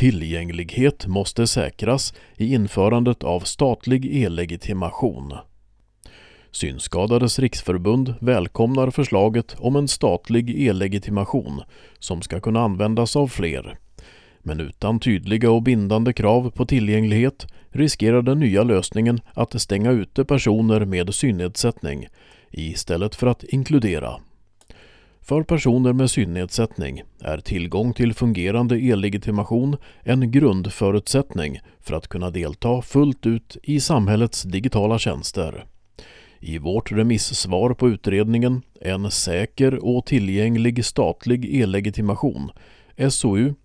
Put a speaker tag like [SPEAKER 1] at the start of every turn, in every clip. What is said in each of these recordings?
[SPEAKER 1] Tillgänglighet måste säkras i införandet av statlig e-legitimation. Synskadades riksförbund välkomnar förslaget om en statlig e-legitimation som ska kunna användas av fler. Men utan tydliga och bindande krav på tillgänglighet riskerar den nya lösningen att stänga ute personer med synnedsättning istället för att inkludera. För personer med synnedsättning är tillgång till fungerande e-legitimation en grundförutsättning för att kunna delta fullt ut i samhällets digitala tjänster. I vårt remissvar på utredningen En säker och tillgänglig statlig e-legitimation, SOU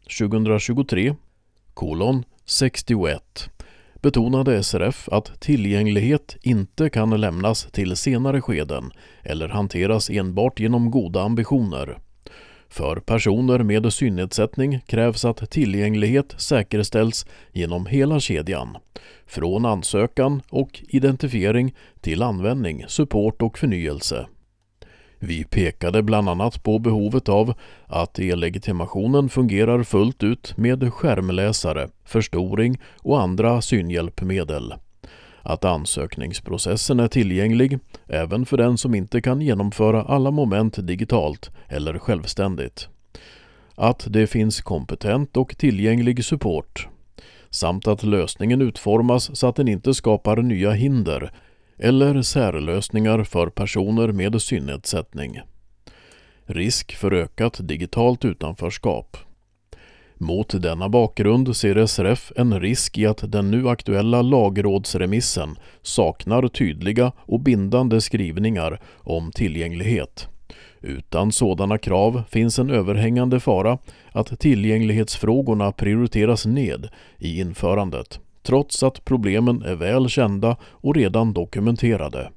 [SPEAKER 1] 2023:61, betonade SRF att tillgänglighet inte kan lämnas till senare skeden eller hanteras enbart genom goda ambitioner. För personer med synnedsättning krävs att tillgänglighet säkerställs genom hela kedjan, från ansökan och identifiering till användning, support och förnyelse. Vi pekade bland annat på behovet av att e-legitimationen fungerar fullt ut med skärmläsare, förstoring och andra synhjälpmedel. Att ansökningsprocessen är tillgänglig även för den som inte kan genomföra alla moment digitalt eller självständigt. Att det finns kompetent och tillgänglig support. Samt att lösningen utformas så att den inte skapar nya hinder eller särlösningar för personer med synnedsättning. Risk för ökat digitalt utanförskap. Mot denna bakgrund ser SRF en risk i att den nu aktuella lagrådsremissen saknar tydliga och bindande skrivningar om tillgänglighet. Utan sådana krav finns en överhängande fara att tillgänglighetsfrågorna prioriteras ned i införandet, trots att problemen är väl kända och redan dokumenterade.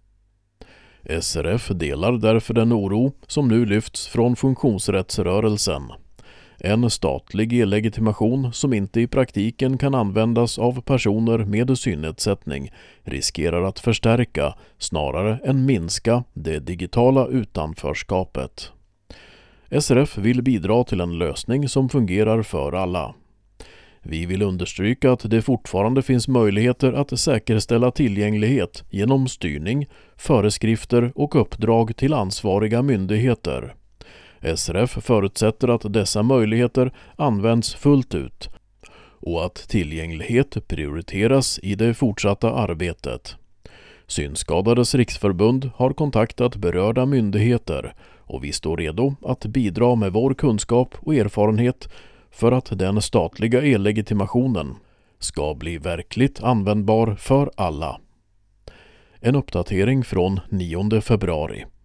[SPEAKER 1] SRF delar därför den oro som nu lyfts från funktionsrättsrörelsen. En statlig e-legitimation som inte i praktiken kan användas av personer med synnedsättning riskerar att förstärka snarare än minska det digitala utanförskapet. SRF vill bidra till en lösning som fungerar för alla. Vi vill understryka att det fortfarande finns möjligheter att säkerställa tillgänglighet genom styrning, föreskrifter och uppdrag till ansvariga myndigheter. SRF förutsätter att dessa möjligheter används fullt ut och att tillgänglighet prioriteras i det fortsatta arbetet. Synskadades riksförbund har kontaktat berörda myndigheter och vi står redo att bidra med vår kunskap och erfarenhet för att den statliga e-legitimationen ska bli verkligt användbar för alla. En uppdatering från 9 februari.